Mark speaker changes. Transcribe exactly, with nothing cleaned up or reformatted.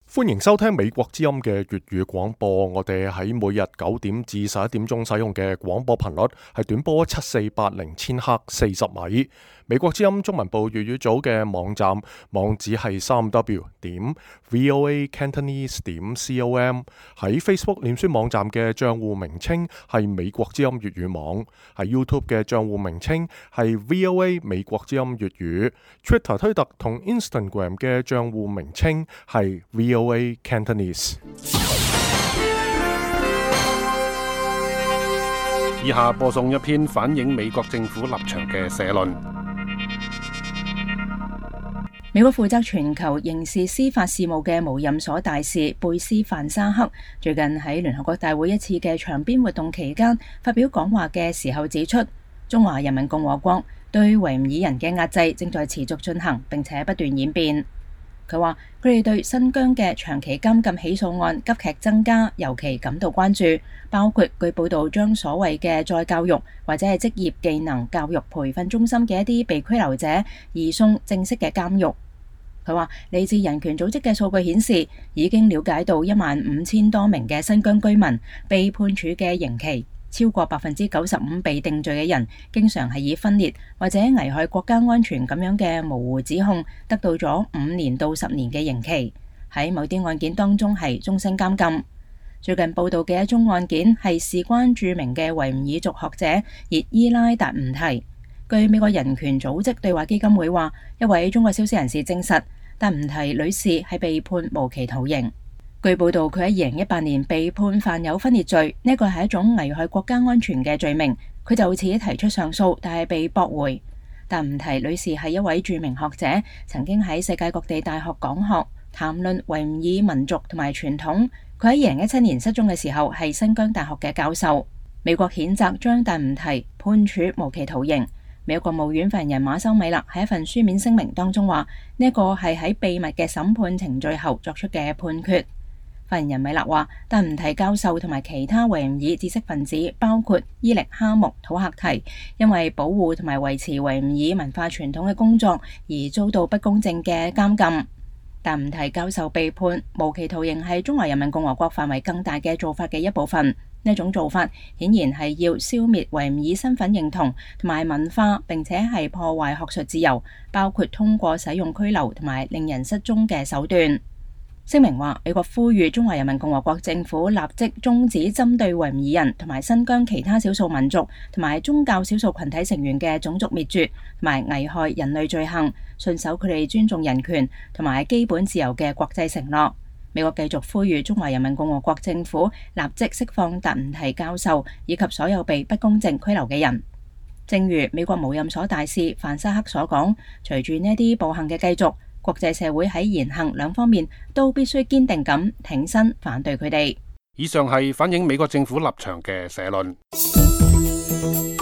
Speaker 1: 歡迎收聽美國之音嘅粵語廣播。我哋喺每日九點至十一點鐘使用嘅廣播頻率係短波七四八零千赫四十米。美國之音中文部粵語組嘅網站網址係三 w 點 voa cantonese 點 com。喺 Facebook 臉書網站嘅賬戶名稱係美國之音粵語網。喺 YouTube 嘅賬戶名稱係 voa 美國之音粵語。Twitter 推特同 Instagram 嘅賬戶名稱係 voa cantonese。
Speaker 2: 以下播送一篇反映美國政府立場嘅社論。
Speaker 3: 美國負責全球刑事司法事務嘅無任所大使貝斯范沙克最近喺聯合國大會一次嘅場邊活動期間發表講話嘅時候指出，中華人民共和國對維吾爾人嘅壓制正在持續進行，並且不斷演變。佢話佢哋對新疆嘅長期監禁起訴案急劇增加尤其感到關注，包括據報道將所謂嘅再教育或者係職業技能教育培訓中心嘅一啲被拘留者移送正式嘅監獄。佢話嚟自人權組織嘅數據顯示，已經了解到一萬五千多名嘅新疆居民被判處嘅刑期，超過百分之九十五被定罪嘅人，經常係以分裂或者危害國家安全咁樣嘅模糊指控，得到咗五年到十年嘅刑期。喺某啲案件當中係終身監禁。最近報道嘅一宗案件係事關著名嘅維吾爾族學者熱伊拉達吾提。據美國人權組織對話基金會話，一位中國消息人士證實，達吾提女士係被判無期徒刑。據報道，佢喺二零一八年被判犯有分裂罪，呢個係一種危害國家安全嘅罪名。佢就此提出上訴，但係被駁回。達吾提女士係一位著名學者，曾經喺世界各地大學講學，談論維吾爾民族同埋傳統。佢喺二零一七年失蹤嘅時候係新疆大學嘅教授。美國譴責將達吾提判處無期徒刑。美國國務院發言人馬修米勒喺一份書面聲明當中話，呢一個係喺秘密嘅審判程序後作出嘅判決。發言人米勒話，達吾提教授同埋其他維吾爾知識分子，包括伊力哈木土克提，因為保護同埋維持維吾爾文化傳統嘅工作而遭到不公正嘅監禁。達吾提教授被判無期徒刑係中華人民共和國範圍更大嘅做法嘅一部分。呢種做法顯然係要消滅維吾爾身份認同同埋文化，並且係破壞學術自由，包括通過使用拘留同埋令人失蹤嘅手段。聲明話，美國呼籲中華人民共和國政府立即終止針對維吾爾人同埋新疆其他少數民族同埋宗教少數群體成員嘅種族滅絕同埋危害人類罪行，信守佢哋尊重人權同埋基本自由嘅國際承諾。美國繼續呼籲中華人民共和國政府立即釋放達吾提教授以及所有被不公正拘留嘅人。正如美國無任所大使范沙克所講，隨住呢啲暴行嘅繼續，國際社會喺言行兩方面都必須堅定咁挺身反對佢哋。
Speaker 2: 以上係反映美國政府立場嘅社論。